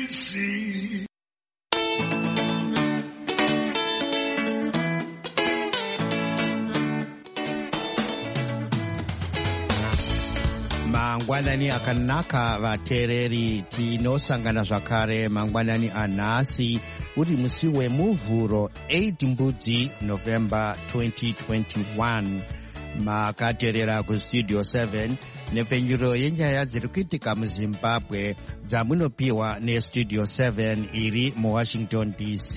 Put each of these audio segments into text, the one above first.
DC. Mangwanani akanaka vateereri, tinosangana zvakare mangwanani anhasi uri musi wemuvhuro 8 mbudzi November 2021. Makateerera kustudio 7 nepfenyuro yenyaya dziri kuitika muZimbabwe dzamunopiwa nestudio 7 iri muWashington DC.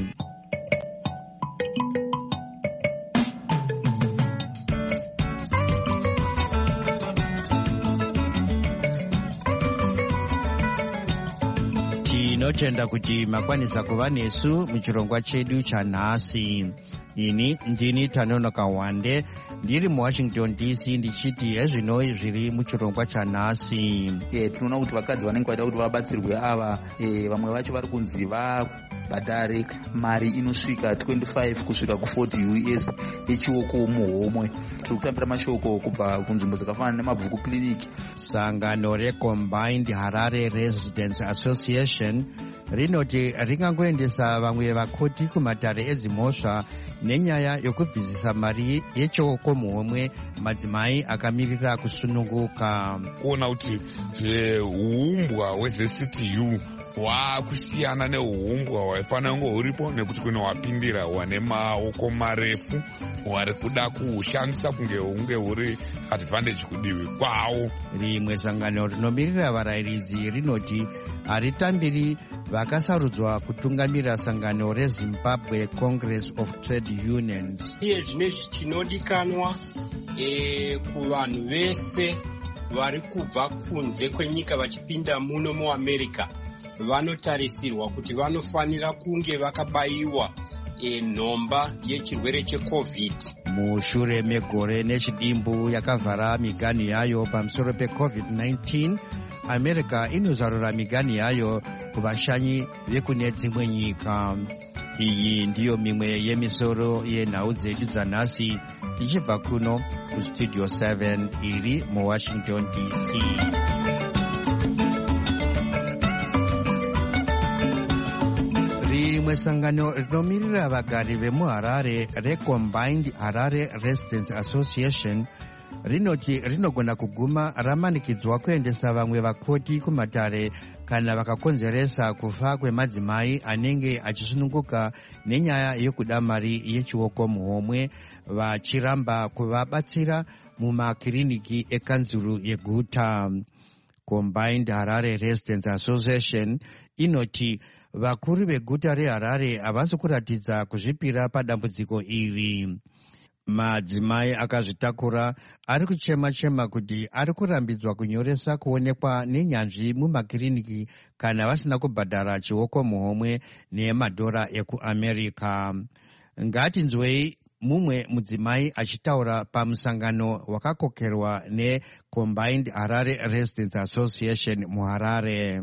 Tinotenda kuti makwanisa kuva nesu muchirongwa chedu chanhasi. Ini ndini Tanonoka Wande ndiri muWashington DC ndichiti hezvino zviri muchirongwa chanhasi. Tinoona kuti vakadzi vanenge vaida kuti vabatsirwe ava vamwe vacho vari kunzi vabhadhare mari inosvika 25 kusvika ku40 US yechioko muhomwe. Tiri kutambira mashoko kubva kunzvimbo dzakafanana nemabvuku clinic. Sangano reCombined Harare Residents Association rinoti ringangoendesa vamwe vakoti kumatare edzimhosva nenyaya yokubvisisa mari yechioko muhomwe madzimai akamirira kusununguka. Kuona kuti uumbwa hweZCTU hwakusiyana neuumbwa hwaifanira kunge huripo, nekuti kune hwapindira hwane maoko marefu hwari kuda kuhushandisa kunge huri advantage kudivi kwawo. Rimwe sangano rinomirira varayiridzi rinoti haritambiri vakasarudzwa kutungamirira sangano reZimbabwe Congress of Trade Unions. Iye zvine chinodikanwa kuvanhu vese vari kubva kunze kwenyika vachipinda muno muAmerica vanotarisirwa kuti vanofanira kunge vakabayiwa nhomba yechirwere cheCovid. Mushure megore nechidimbu yakavhara miganhu yayo pamusoro peCovid-19, America inozarura miganhu yayo kuvashanyi vekune dzimwe nyika. Iyi ndiyo mimwe yemisoro yenhau dzedu dzanhasi tichibva kuno kustudio 7 iri muWashington DC. Rimwe sangano rinomirira vagari vemuHarare reCombined Harare Residents Association rinoti rinogona kuguma ramanikidzwa kuendesa vamwe vakoti kumatare kana vakakonzeresa kufa kwemadzimai anenge achisununguka nenyaya yokuda mari yechioko muhomwe, vachiramba kuvabatsira mumakiriniki ekanzuru yeguta. Combined Harare Residents Association inoti vakuru veguta reHarare havasi kuratidza kuzvipira padambudziko iri. Madzimai akazvitakura ari kuchema-chema kuti ari kurambidzwa kunyoresa kuonekwa nenyanzvi mumakiriniki kana vasina kubhadhara chioko muhomwe nemadhora ekuAmerica. Ngatinzwei mumwe mudzimai achitaura pamusangano wakakokerwa neCombined Harare Residents Association muHarare.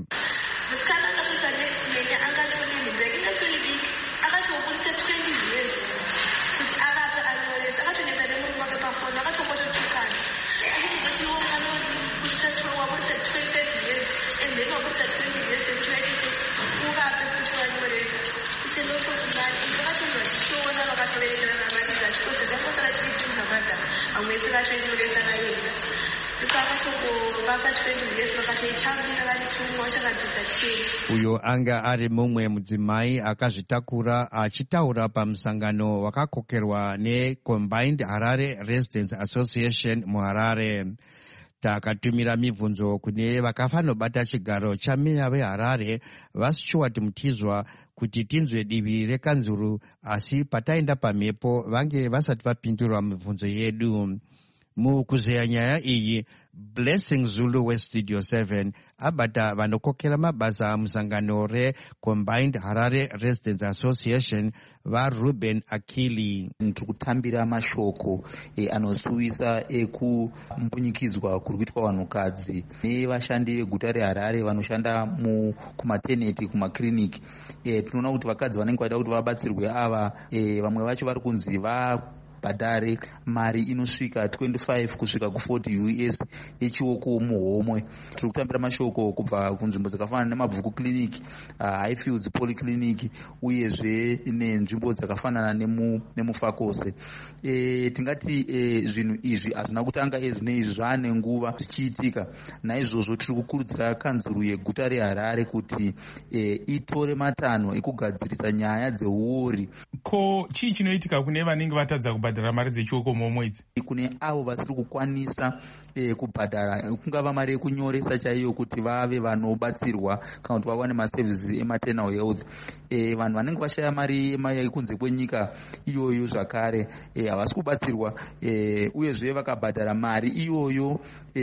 Uyo anga ari mumwe mudzimai akazvitakura achitaura pamusangano wakakokerwa neCombined Harare Residents Association muHarare. Takatumira mibvunzo kune vakafanobata chigaro chameya veHarare vaStuart Mutizwa kuti tinzwe divi rekanzuru, asi pataenda pamhepo vange vasati vapindura mibvunzo yedu. Mukuzeya nyaya iyi, Blessing Zulu weStudio 7 abata vanokokera mabasa musangano reCombined Harare Residents Association vaRuben Akili. Tiri kutambira mashoko anosuwisa ekumbunyikidzwa kuri kuitwa vanhukadzi nevashandi veguta reHarare vanoshanda kumaternity kumakiriniki. Tinoona kuti vakadzi vanenge vaida kuti vabatsirwe ava vamwe vacho vari kunzi bhadhare mari inosvika 25 kusvika ku40 US echioko muhomwe. Tiri kutambira mashoko kubva kunzvimbo dzakafanana nemabvuku clinic, Highfields polyclinic uyezve nenzvimbo dzakafanana nemufakose. Tingati zvinhu izvi hazvina kutanga ezvinoizvi zvaane nguva zvichiitika. Naizvozvo tiri kukurudzira kanzuru yeguta reHarare kuti itore matanho ekugadzirisa nyaya dzeuori. Ko chii chinoitika kune vanenge vatadza kubhadhara mari dzechioko mumwedzi? Kune avo vasiri kukwanisa kubhadhara, kungava mari yekunyoresa chaiyo kuti vave vanobatsirwa kana kuti vawane maservices ematernal health. Vanhu vanenge vashaya mari yekunze kwenyika iyoyo zvakare havasi kubatsirwa, uyezve vakabhadhara mari iyoyo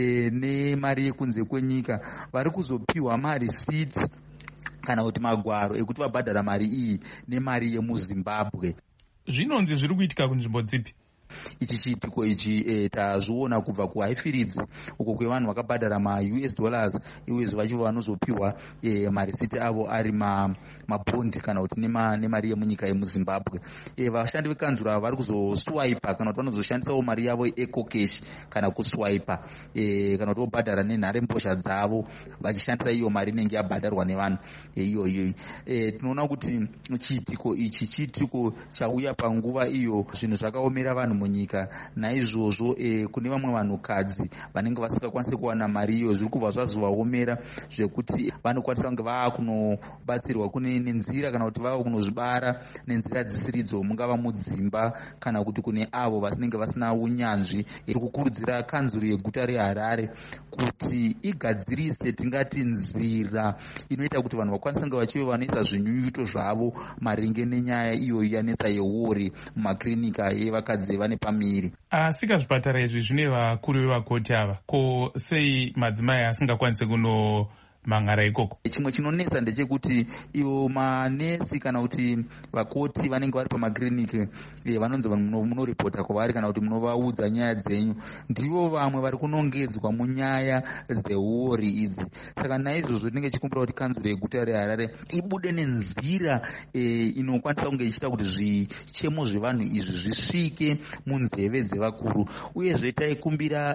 nemari yekunze kwenyika vari kuzopiwa marisiti kana kuti magwaro ekuti vabhadhara mari iyi nemari yemuZimbabwe. Zvinonzi zviri kuitika kunzvimbo dzipi? Ichi chiitiko ichi tazviona kubva kuHighfields uko kwevanhu vakabhadhara maUS dollars uyezve vachivo vanozopiwa marisiti avo ari mabhondi kana kuti nemari yemunyika yemuZimbabwe. Vashandi vekanzura vari kuzoswipa kana kuti vanozoshandisawo mari yavo ecocash kana kuswipa kana kuti vobhadhara nenharembozha dzavo vachishandisa iyo mari inenge yabhadharwa nevanhu iyoyo. Tinoona kuti chiitiko ichi chiitiko chauya panguva iyo zvinhu zvakaomera vanhu munyika. Naizvozvo kune vamwe vanhukadzi vanenge vasingakwanisi kuwana mari iyo zviri kubva zvazovaomera zvekuti vanokwanisa kunge vava kunobatsirwa kune nenzira kana kuti vava kunozvibara nenzira dzisiridzo, mungava mudzimba kana kuti kune avo vanenge vasina unyanzvi. Tiri kukurudzira kanzuru yeguta reHarare kuti igadzirise tingati nzira inoita kuti vanhu vakwanisa kunge vachive vanoisa zvinyunyuto zvavo maringe nenyaya iyoyo yanetsa yeuori mumakirinika yevakadzi vane pamiri. Asikazvipatara izvi zvine vakuru vevakoti ava, ko sei madzimai asingakwanisi kunomangara ikoko? Chimwe chinonetsa ndechekuti ivo manesi kana kuti vakoti vanenge vari pamakiriniki vanonzi munoripota kwavari kana kuti munovaudza nyaya dzenyu, ndivo vamwe vari kunongedzwa munyaya dzeuori idzi. Saka naizvozvo tinenge chikumbira kuti kanzuro yeguta reHarare ibude nenzira inokwanisa kunge ichiita kuti zvichemo zvevanhu izvi zvisvike munzeve dzevakuru. Uyezve taikumbira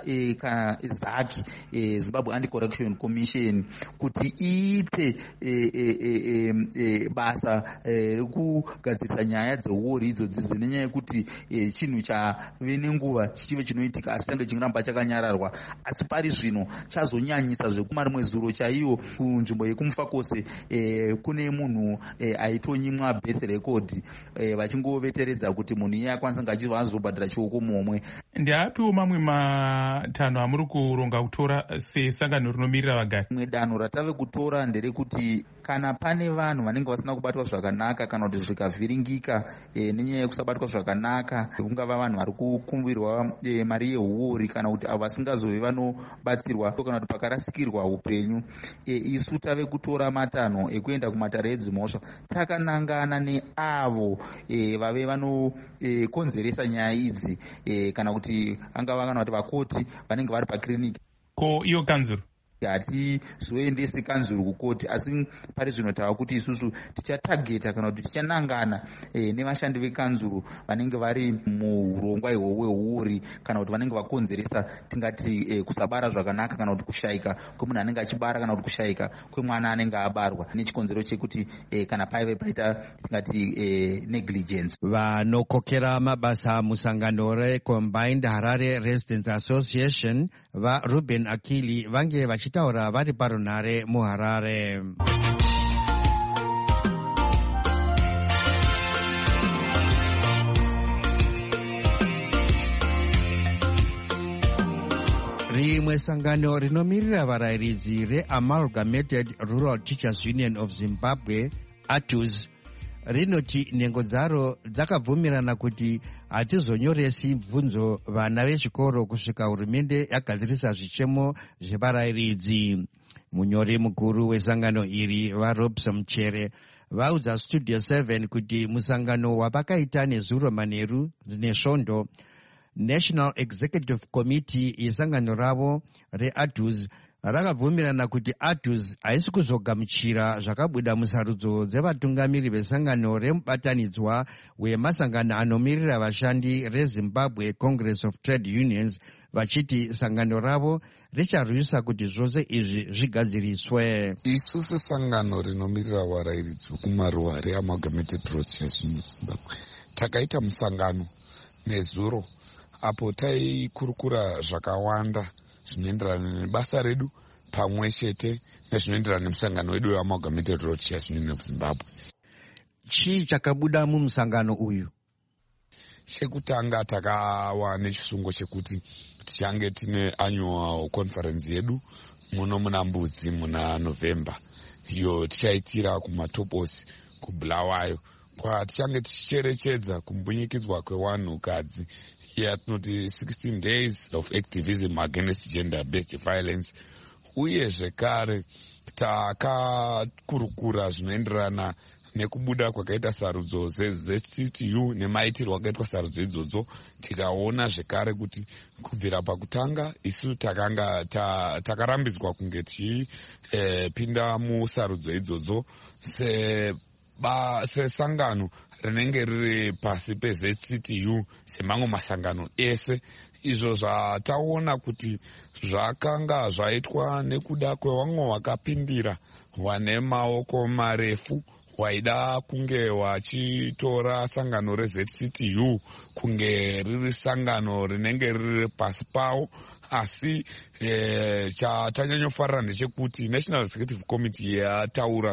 zaki Zimbabwe Anti-Corruption Commission kuti iite basa rekugadzirisa nyaya dzeuori idzodzi nenyaya yekuti chinhu chave nenguva chichive chinoitika asi change chingiramba chakanyararwa. Asi pari zvino chazonyanyisa zvekumari mwezuro chaiyo kunzvimbo yekumufakose kune munhu aitonyimwa birth record vachingoveteredza kuti munhu iye akwanisa kunge achizva azobhadhara chioko muhomwe. Ndeapiwo mamwe matanho amuri kuronga kutora sesangano rinomirira vagari? Rimwe danho ratave kutora nderekuti kana pane vanhu vanenge vasina kubatwa zvakanaka kana kuti zvikavhiringika nenyaya yekusabatwa zvakanaka, kungava vanhu vari kukumbirwa mari yeuori kana kuti avo vasingazove vanobatsirwa kana kuti pakarasikirwa upenyu, isu tave kutora matanho ekuenda kumatare edzimhosva takanangana neavo vave vanokonzeresa nyaya idzi kana kuti angava kana kuti vakoti vanenge vari pakiriniki. Ko iyo kanzuro hatizoendesi kanzuro kukoti, asi pari zvino tava kuti isusu tichatageta kana kuti tichanangana nevashandi vekanzuro vanenge vari muurongwa ihwohwo hweuori kana kuti vanenge vakonzeresa tingati kusabara zvakanaka kana kuti kushayika kwemunhu anenge achibara kana kuti kushayika kwemwana anenge abarwa nechikonzero chekuti kana paive paita tingati negligence. Vanokokera mabasa musangano reCombined Harare Residents Association vaRuben Akili vange vachitaura vari parunhare muHarare. Rimwe sangano rinomirira varayiridzi reAmalgamated Rural Teachers Union of Zimbabwe, ATUZ, rinoti nhengo dzaro dzakabvumirana kuti hadzizonyoresi bvunzo vana vechikoro kusvika hurumende yagadzirisa zvichemo zvevarayiridzi. Munyori mukuru wesangano iri vaRobson Mchere vaudza Studio 7 kuti musangano wavakaita nezuro manheru nesvondo, National Executive Committee yesangano ravo reATUZ rakabvumirana kuti ATUS haisi kuzogamuchira zvakabuda musarudzo dzevatungamiri vesangano remubatanidzwa wemasangano anomirira vashandi reZimbabwe Congress of Trade Unions, vachiti sangano ravo richarwisa kuti zvose izvi zvigadziriswe. Isu sesangano rinomirira varairidzi kumaruwa reAmalgamated Road Shares Union of Zimbabwe takaita musangano nezuro apo taikurukura zvakawanda zvinoenderana nebasa redu pamwe chete nezvinoenderana nemusangano wedu weAmalgamated Road Shares Union of Zimbabwe. Chii chakabuda mumusangano uyu? Chekutanga takawa nechisungo chekuti tichange tine annual conference yedu muno muna Mbudzi muna November, iyo tichaitira kuMatoposi kuBulawayo, kwatichange tichicherechedza kumbunyikidzwa kwewanhukadzi yatinoti 16 days of activism against gender based violence. Uye zvekare takakurukura zvinoenderana nekubuda kwakaita sarudzo zeCTU nemaitirwo akaitwa sarudzo idzodzo. Tikaona zvekare kuti kubvira pakutanga isu takarambidzwa kunge tichipinda musarudzo idzodzo sesangano rinenge riri pasi peZCTU semamwe masangano ese. Izvo zvataona kuti zvakanga zvaitwa nekuda kwevamwe vakapindira vane maoko marefu waida kunge wachitora sangano reZCTU kunge riri sangano rinenge riri pasi pavo. Asi chatanyanya ndechekuti National Executive Committee yataura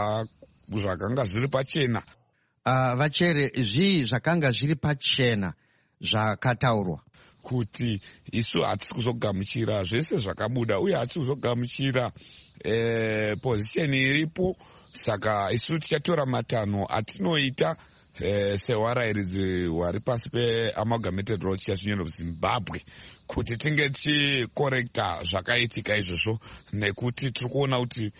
zvakanga zviri pachena. Vachere, zvii zvakanga zviri pachena zvakataurwa? Kuti isu hatisi kuzogamuchira zvese zvakabuda uye hatisi kuzogamuchira position iripo. Saka isu tichatora matanho atinoita sewarairidzi wari pasi peAmalgamated Road Shares Union of Zimbabwe kuti tinge tichikorekta zvakaitika izvozvo, nekuti tiri kuona kuti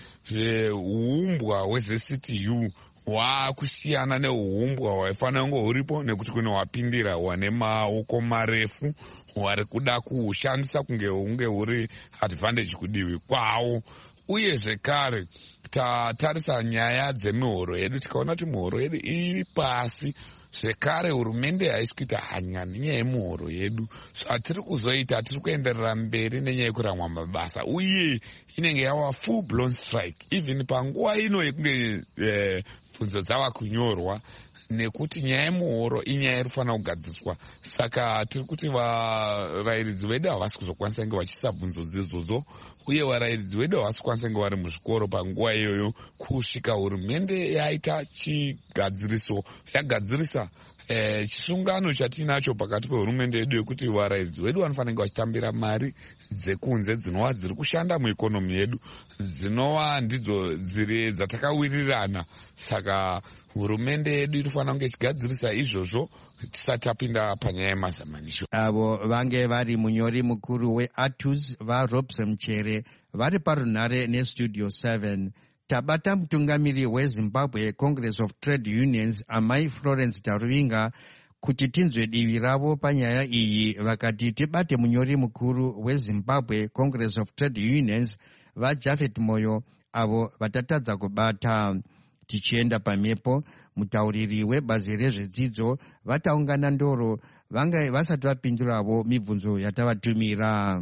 uumbwa hweZCTU hwakusiyana neuumbwa hwaifanira kunge huripo, nekuti kune wapindira wane maoko marefu wari kuda kuhushandisa kunge huri advantage kudivi kwawo. Uye zvekare tatarisa nyaya dzemihoro yedu tikaona kuti mihoro yedu iri pasi. Zvekare hurumende haisi kuita hanya nenyaya yemihoro yedu, so hatiri kuzoita, hatiri kuenderera mberi nenyaya yekuramwa mabasa, uye inenge yava full blown strike even panguva ino yekunge bvunzo dzava kunyorwa, nekuti nyaya yemuhoro inyaya irifanira kugadziswa. Saka tiri kuti varairidzi vedu havasi kuzokwanisa kunge vachisa bvunzo idzodzo, uye varairidzi vedu havasi kukwanisa kunge vari muzvikoro panguva iyoyo kusvika hurumende yaita chigadziriso, yagadzirisa chisungano chatinacho pakati pehurumende yedu yekuti varairidzi vedu vanofanira kunge vachitambira mari dzekunze dzinova dziri kushanda muikonomi yedu, dzinova ndidzo dzatakawirirana. Saka hurumende yedu inofanira kunge ichigadzirisa izvozvo tisati tapinda panyaya yemazamanishwa. Avo vange vari munyori mukuru weATUS vaRobson Mchere vari parunhare neStudio 7. Tabata mutungamiri weZimbabwe Congress of Trade Unions Amai Florence Taruvinga kuti tinzwe divi ravo panyaya iyi, vakati tibate munyori mukuru weZimbabwe Congress of Trade Unions vaJafet Moyo avo vatatadza kubata. Tichienda pamhepo, mutauriri webazi rezvedzidzo vataungana ndoro vanga vasati vapinduravo mibvunzo yatavatumira.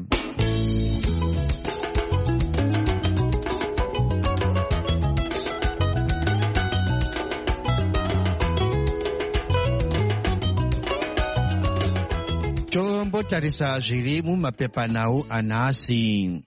Tombotarisa zviri mumapepanhau anhasi.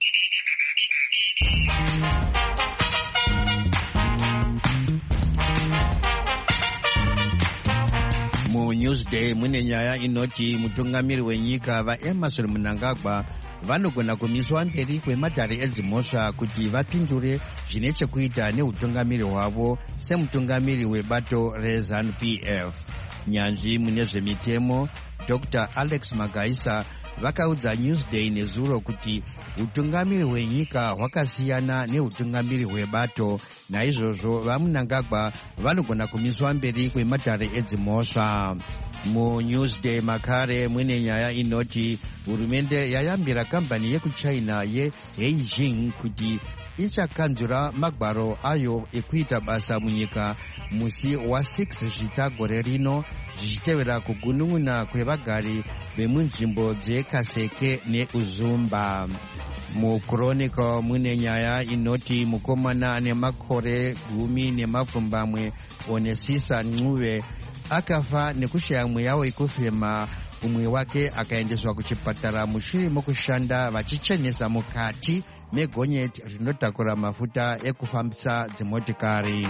MuNewsday mune nyaya inoti mutungamiri wenyika vaEmmerson Mnangagwa vanogona kumiswa mberi kwemadhare edzimhosva kuti vapindure zvine chekuita neutungamiri hwavo semutungamiri webato reZANU-PF. nyanzvi mune zvemitemo Dr. Alex Magaisa vakaudza Newsday nezuro kuti utungamiri hwenyika hwakasiyana neutungamiri hwebato, naizvozvo vaMnangagwa vanogona kumiswa mberi kwematare edzimhosva. MuNewsday makare mune nyaya inoti hurumende yayambira kambani yekuchina yeHeijin kuti ichakanzura magwaro ayo ekuita basa munyika musi wa6 zvita gore rino, zvichitevera kugunun'una kwevagari vemunzvimbo dzeKaseke neUzumba. MuChronicle mune nyaya inoti mukomana ane makore 10 Onesisa Ncube akafa nekushaya mweya wekufema, umwe wake akaendeswa kuchipatara mushure mokushanda vachichenesa mukati megonyeti rinotakura mafuta ekufambisa dzimotikari.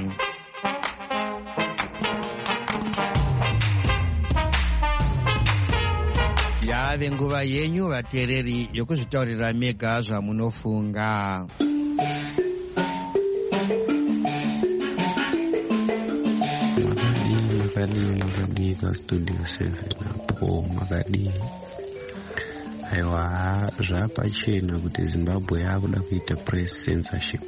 Yave nguva yenyu vateereri yokuzvitaurira mega zvamunofunga. Makadii pastudio 7 apo makadii. Aiwa, zvapachena kuti Zimbabwe yakuda kuita press censorship.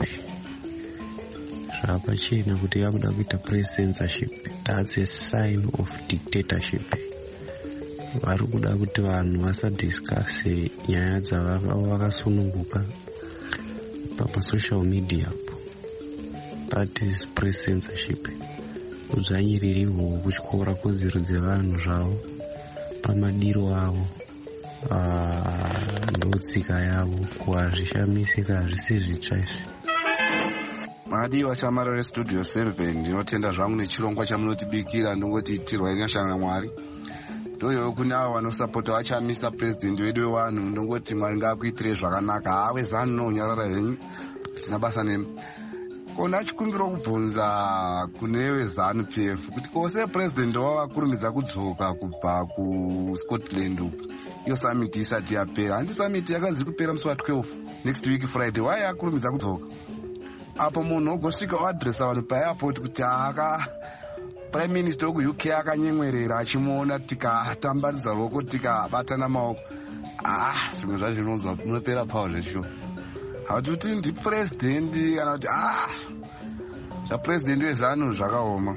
Zvapachena kuti yakuda kuita press censorship. That's a sign of dictatorship. Vari kuda kuti vanhu vasadiscuss nyaya dzavakasununguka pasocial media. That is press censorship. Udzvanyiririwo kutyora kodzero dzevanhu zvavo pamadiro avo, ndotsika yavo, kuhazvishamisika hazvisi zvitsva izvi. Madiwa chamarare studio 7, ndinotenda zvangu nechirongwa chamunotibikira, ndongoti itirwa inyashanga Mwari. Ndoyo kune avo vanosapota vachamisa president wedu wewanhu, ndongoti Mwari ngaakuitire zvakanaka. Hawe zanu nonyarara henyu, tina basa nemi. Kona chikumbiro kubvunza kunewe ZANU PF kuti kose president wavakurumidza kudzoka kubva kuScotland uku, iyo summit isati yapera. Handi summit yakanzi kupera musi wa12 next week Friday. Why akurumidza kudzoka? Apo munhu ogosvika oadresa vanhu paairport kuti prime minister weku UK akanyemwerera achimuona tikatambanidza ruoko tikabatana maoko. Zvimwe zvacho zvinonzwa munopera pawo zveshuwa. Hauti kuti ndi president kana kuti zvapresident wezanu zvakaoma.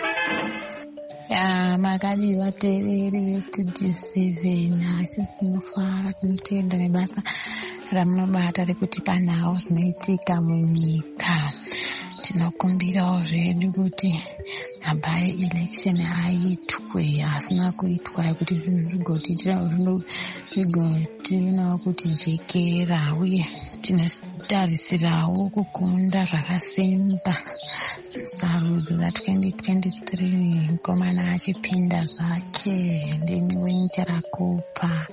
Makadi vateereri vestudio 7, asi tinofara, tinotenda nebasa ramunobata rekuti panhau zvinoitika munyika. Tinokumbirawo zvedu kuti mabai election aitwe, asina kuitwa kuti zvigotiinawo kuti jekera, uye tinotarisirawo kukunda zvakasimba sarudzo za2023, mukomana achipinda zvake ndini wenyika rakupa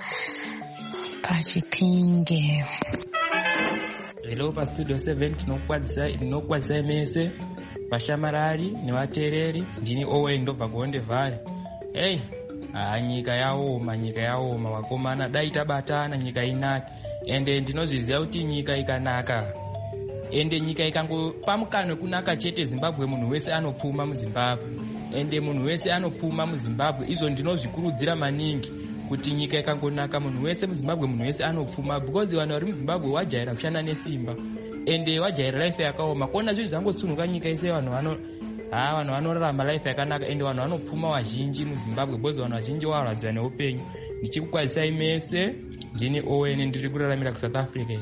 pachipinge. Hello pa studio 7, tinokwadzisa mese vashamarari nevateereri. Ndini Owen ndobva kuonde vhari. Nyika yaoma vakomana, dai tabatana nyika inake. Ende ndinozviziva kuti nyika ikanaka, ende nyika ikangopa mukana kunaka chete, Zimbabwe munhu wese anopfuma muZimbabwe, ende munhu wese anopfuma muZimbabwe. Izvo ndinozvikurudzira maningi kuti nyika ikangonaka munhu wese muZimbabwe, munhu wese anopfuma, because vanhu vari muZimbabwe wajaira kushanda nesimba, ende wajaira life yakaoma. Kuona zvinhu zvangotsunhuka nyika ise, vanhu vanorarama life yakanaka, ende vanhu vanopfuma wazhinji muZimbabwe, because vanhu vazhinji varwadzira neupenyu. Ndichikukwadzisai mese, ndini Owen, ndiri kuraramira kuSouth Africa.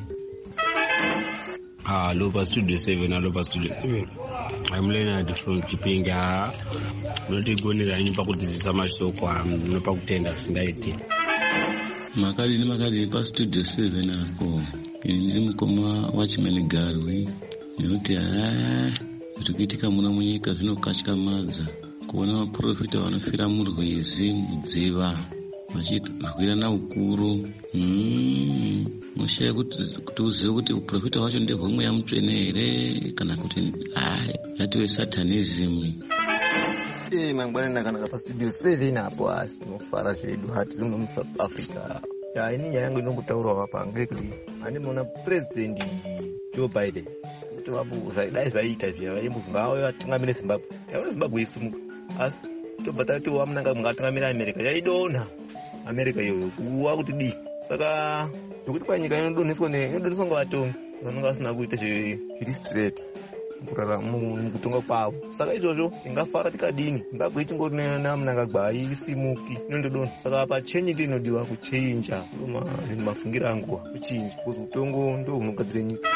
Hello pa studio 7. I'm Leonard from Chipinga. Notigonera nyimba kudzidzisa mashoko nopakutenda sindaiti. Makadi pa studio 7 apo. Ndiri mukoma Watchman Garwi. Ndinoti zvirikuitika muno munyika zvinokatyamadza. Kuona vaprofita vanofira murwizi mudziva vachirwirana ukuru. Mushaya kuti uzive kuti uprofita wacho ndehwemweya mutsvene here kana kuti yatiwe satanism. Mangwana nakanaka pa studio 7 apo, asi tinofara zvedu hati muno muSouth Africa. Ini nyaya yangu inongotaurawo apa ngekuti andimona president Joe Biden kuti dai zvaita zviya vaimuzvimba vatungamire Zimbabwe. Yaona Zimbabwe isimuka, asi tobva tati wamunanga mungatungamira America yaidonha America iyoyo kuwa kuti di saka nekuti panyika inodonheswa ngavatongi vanonga vasina kuita zviri straight mukutonga kwavo. Saka izvozvo tingafara tikadini, tingabve tingori namunangagwa isimuki inondodonha. Saka pachenji ndiyo inodiwa kuchinja mafungiro angu kuchinja kuzi utongo ndo hunogadzire nyika.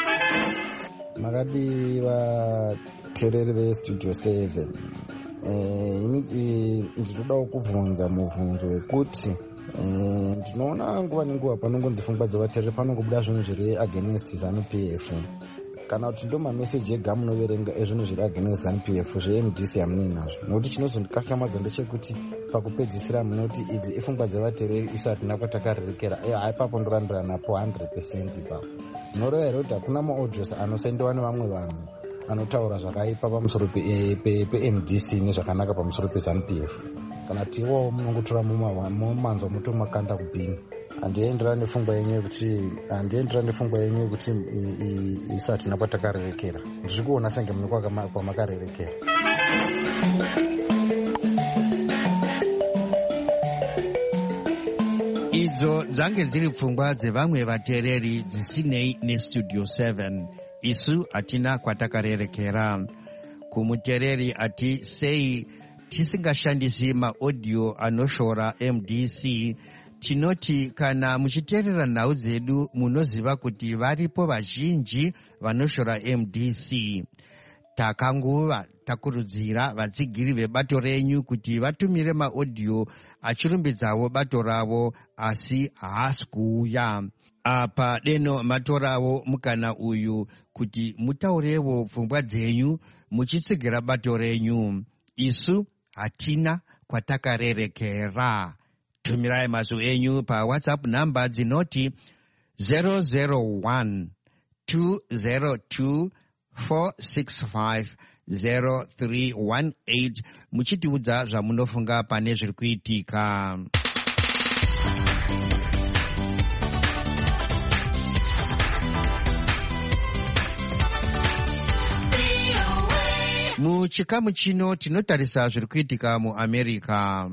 Makadiwa tereri vestudio 7 ndinodawo kubvunza mubvunzo wekuti ndinoona nguva nenguva panongonzi pfungwa dzevatereri panongobuda zvinhu zviri against ZANU-PF, kana kuti ndo mameseji ega munoverenga ezvinhu zviri against ZANU-PF zveMDC hamunei nazvo. Nokuti chinozondikakyamadza ndechekuti pakupedzisira munoti idzi ipfungwa dzevatereri isu hatina kwatakarerekera. Haipapo ndorambira napo 100% ipapo. Noreva here kuti hakuna maaudios anosendewa nevamwe vanhu anotaura zvakaipa pamusoro peMDC nezvakanaka pamusoro peZANU-PF. Kana kuti iwowo munongotora mumanzwa mutomakanda kubhini. Handienderani nefungwa yenyu yekuti isu hatina kwatakarerekera. Ndiri kuona senge mune kwamakarerekera. Idzo dzange dziri pfungwa dzevamwe vatereri dzisinei nestudio 7. Isu hatina kwatakarerekera. Kumutereri ati sei tisingashandisi maaudio anoshora MDC, tinoti kana muchiteerera nhau dzedu munoziva kuti varipo vazhinji vanoshora MDC. Takanguva takurudzira vatsigiri vebato renyu kuti vatumire maaudio achirumbidzawo bato ravo, asi haasi kuuya. Apa deno matorawo mukana uyu kuti mutaurewo pfungwa dzenyu muchitsigira bato renyu. Isu hatina kwatakarerekera. Tumirai mazwi enyu pa WhatsApp namba dzinoti 001 202 465 0318 muchitiudza zvamunofunga pane zviri kuitika. Muchikamu chino tinotarisa zviri kuitika muAmerica.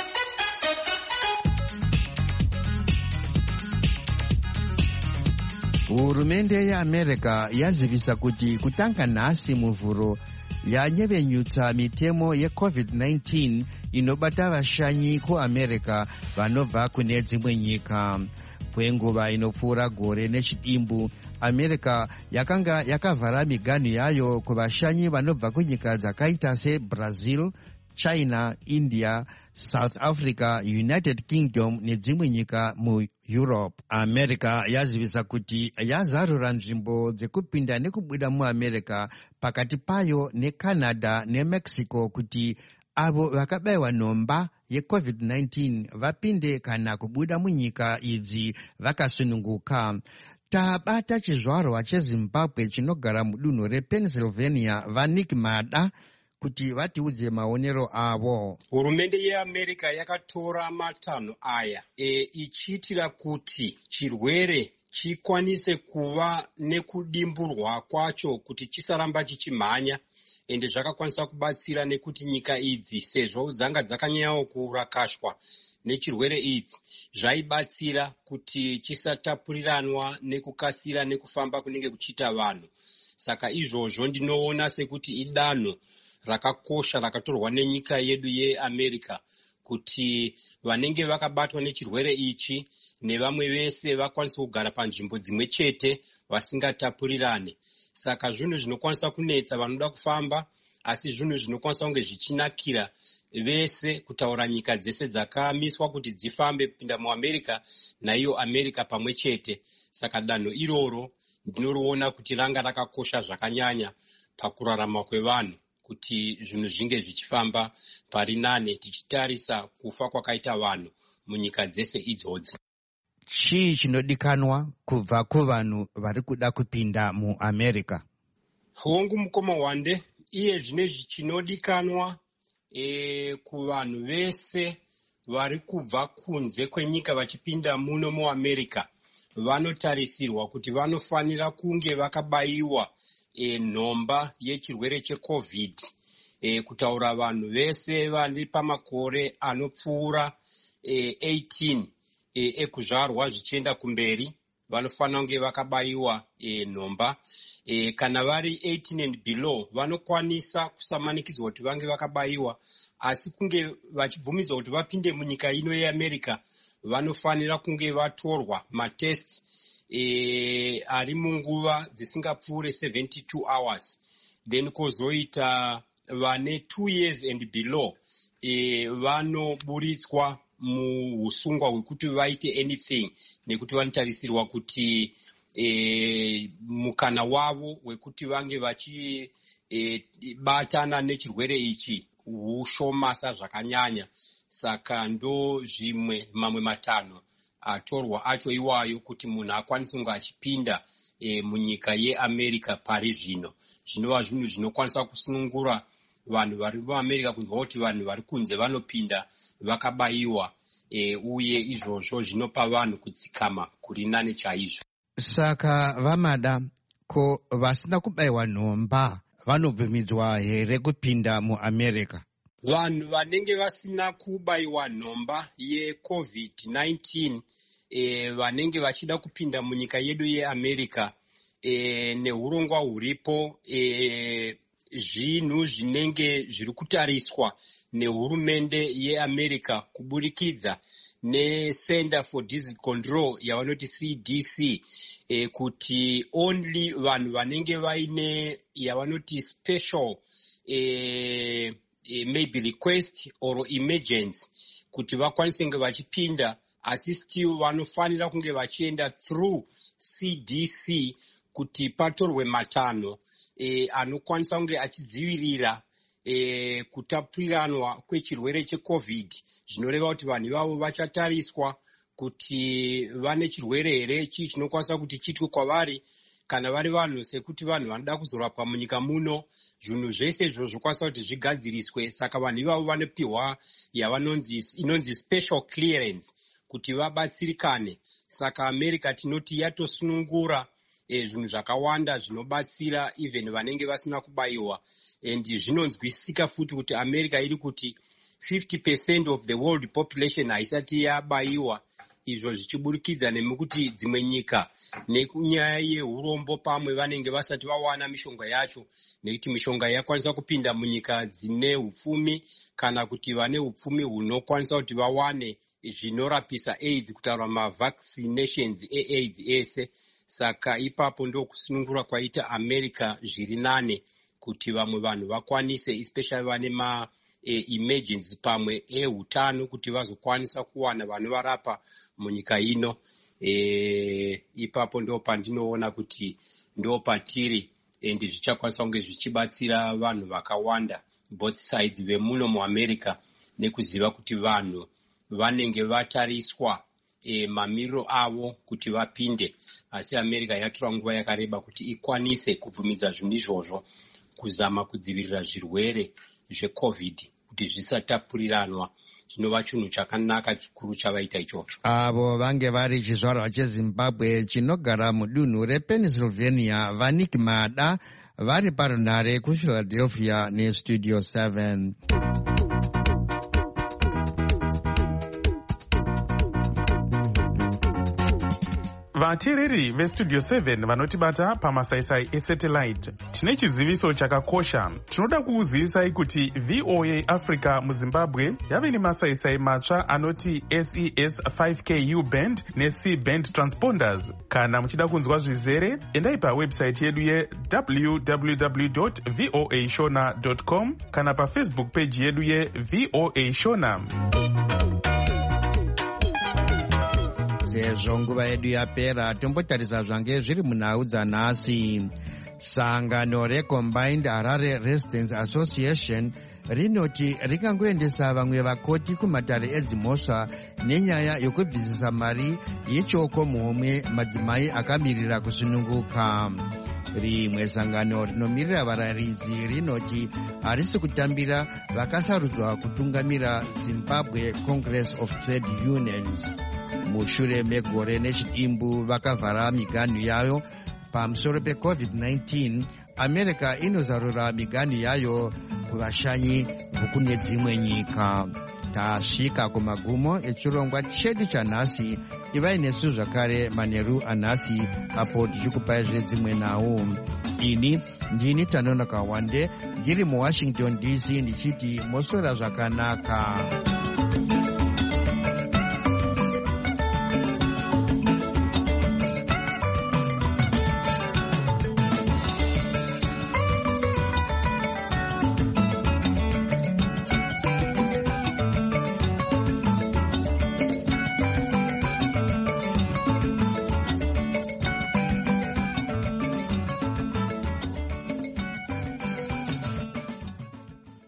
Hurumende yeAmerica yazivisa kuti kutanga nhasi muvhuro yanyevenyutsa mitemo yeCovid-19 inobata vashanyi kuAmerica vanobva kune dzimwe nyika. Kwenguva inopfuura gore nechidimbu, America yakanga yakavhara miganhu yayo kuvashanyi vanobva kunyika dzakaita seBrazil, China, India, South Africa, United Kingdom nedzimwe nyika muEurope. America yazivisa kuti yazarura nzvimbo dzekupinda nekubuda muAmerica pakati payo neCanada neMexico kuti avo vakabayiwa nhomba yeCovid-19 vapinde kana kubuda munyika idzi vakasununguka. Tabata chizvarwa cheZimbabwe chinogara mudunhu rePennsylvania vaNick Mada kuti vatiudze maonero avo. Hurumende yeAmerica yakatora matanho aya ichiitira kuti chirwere chikwanise kuva nekudimburwa kwacho kuti chisaramba chichimhanya, ende zvakakwanisa kubatsira nekuti nyika idzi sezvo dzanga dzakanyanyawo kurakashwa nechirwere idzi zvaibatsira kuti chisatapuriranwa nekukasira nekufamba kunenge kuchiita vanhu. Saka izvozvo ndinoona sekuti idanho rakakosha rakatorwa nenyika yedu yeAmerica kuti vanenge vakabatwa nechirwere ichi nevamwe vese vakwanise kugara panzvimbo dzimwe chete vasingatapurirane. Saka zvinhu zvinokwanisa kunetsa vanoda kufamba, asi zvinhu zvinokwanisa kunge zvichinakira vese, kutaura nyika dzese dzakamiswa kuti dzifambe kupinda muAmerica naiyo America pamwe chete. Saka danho iroro ndinoriona kuti ranga rakakosha zvakanyanya pakurarama kwevanhu, kuti zvinhu zvinge zvichifamba pari nane tichitarisa kufa kwakaita vanhu munyika dzese idzodzi. Chii chinodikanwa kubva kuvanhu vari kuda kupinda muAmerica? Hongu mukoma wande, iye zvine chinodikanwa kuvanhu vese vari kubva kunze kwenyika vachipinda muno muAmerica vanotarisirwa kuti vanofanira kunge vakabayiwa nhomba yechirwere cheCovid. kutaura vanhu vese vari pamakore anopfuura 18 ekuzvarwa zvichienda kumberi vanofanira kunge vakabayiwa nhomba. Kana vari 18 and below vanokwanisa kusamanikidzwa kuti vange vakabayiwa, asi kunge vachibvumidzwa kuti vapinde munyika ino yeAmerica vanofanira kunge vatorwa matest ari munguva dzisingapfuure 72 hours. Then kozoita vane 2 years and below vanoburitswa muhusungwa hwekuti vaite anything, nekuti vanotarisirwa kuti mukana wavo wekuti vange vachibatana nechirwere ichi hushomasa zvakanyanya. Saka ndo mamwe matanho atorwa acho iwayo kuti munhu akwanise kunge achipinda munyika yeAmerica pari zvino. Zvinova zvinhu zvinokwanisa kusunungura vanhu vari muAmerica kunzwa kuti vanhu vari kunze vanopinda vakabayiwa, uye izvozvo zvinopa vanhu kutsikama kuri nane chaizvo. Saka vamada, ko vasina kubayiwa nhomba vanobvumidzwa here kupinda muAmerica? Vanhu vanenge vasina kubayiwa nhomba yeCovid-19 vanenge vachida kupinda munyika yedu yeAmerica, neurongwa huripo, zvinhu zvinenge zviri kutariswa nehurumende yeAmerica kuburikidza neCenter for Disease Control yavanoti CDC, kuti only vanhu vanenge vaine yavanoti special maybe request or emergency kuti vakwanise kunge vachipinda, asi still vanofanira kunge vachienda through CDC kuti patorwe matanho anokwanisa kunge achidzivirira kutapuriranwa kwechirwere cheCovid. Zvinoreva kuti vanhu ivavo vachatariswa kuti vane chirwere here, chii chinokwanisa kuti chitwe kwavari. Kana vari vanhu sekuti vanhu vanoda kuzorapwa munyika muno, zvinhu zvese izvo zvokwanisa kuti zvigadziriswe. Saka vanhu ivavo vanopiwa inonzi special clearance kuti vabatsirikane. Saka America tinoti yatosunungura zvinhu zvakawanda zvinobatsira even vanenge vasina kubayiwa. And zvinonzwisika futi kuti America iri kuti 50% of the world population haisati yabayiwa, izvo zvichiburikidza nemukuti dzimwe nyika nekunyaya yeurombo pamwe vanenge vasati vawana mishonga yacho, nekuti mishonga yakwanisa kupinda munyika dzine upfumi kana kuti vane upfumi hunokwanisa kuti vawane zvinorapisa AIDS, kutaura mavaccinations eAIDS ese. Saka ipapo ndo kusunungura kwaita America zviri nane kuti vamwe vanhu vakwanise, especially vane emergency pamwe ehutano, kuti vazokwanisa kuwana vanovarapa munyika ino. Ipapo ndo pandinoona kuti ndo patiri, and zvichakwanisa kunge zvichibatsira vanhu vakawanda both sides vemuno muAmerica, nekuziva kuti vanhu vanenge vatariswa mamiriro avo kuti vapinde. Asi America yatora nguva yakareba kuti ikwanise kubvumidza zvinhu izvozvo, kuzama kudzivirira zvirwere zveCovid kuti zvisatapuriranwa. Chinova chinhu chakanaka chikuru chavaita ichocho. Avo vange vari chizvarwa cheZimbabwe chinogara mudunhu rePennsylvania, Vanik Mada, vari parunhare kuPhiladelphia neStudio 7. vateereri vestudio 7 vanotibata pamasaisai esatellite, tine chiziviso chakakosha. Tinoda kukuzivisai kuti VOA Africa muZimbabwe yave nemasaisai matsva anoti SES 5Ku band neC band transponders. Kana muchida kunzwa zvizere, endai pawebsite yedu ye www.voashona.com kana pafacebook page yedu yeVOA Shona. Sezvo nguva yedu yapera, tombotarisa zvange zviri munhau dzanhasi. Sangano reCombined Harare Residents Association rinoti rikangoendesa vamwe vakoti kumatare edzimhosva nenyaya yokubvisisa mari yechoko muhomwe madzimai akamirira kusununguka. Rimwe sangano rinomirira vararidzi rinoti harisi kutambira vakasarudzwa kutungamira Zimbabwe Congress of Trade Unions. Mushure megore nechidimbu vakavhara miganhu yayo pamusoro peCovid-19, America inozarura miganhu yayo kuvashanyi vokune dzimwe nyika. Tasvika kumagumo echirongwa chedu chanhasi. Ivai nesu zvakare manheru anhasi apo tichikupai zvedzimwe nhau. Ini ndini Tanonoka Wande ndiri muWashington DC ndichiti moswera zvakanaka.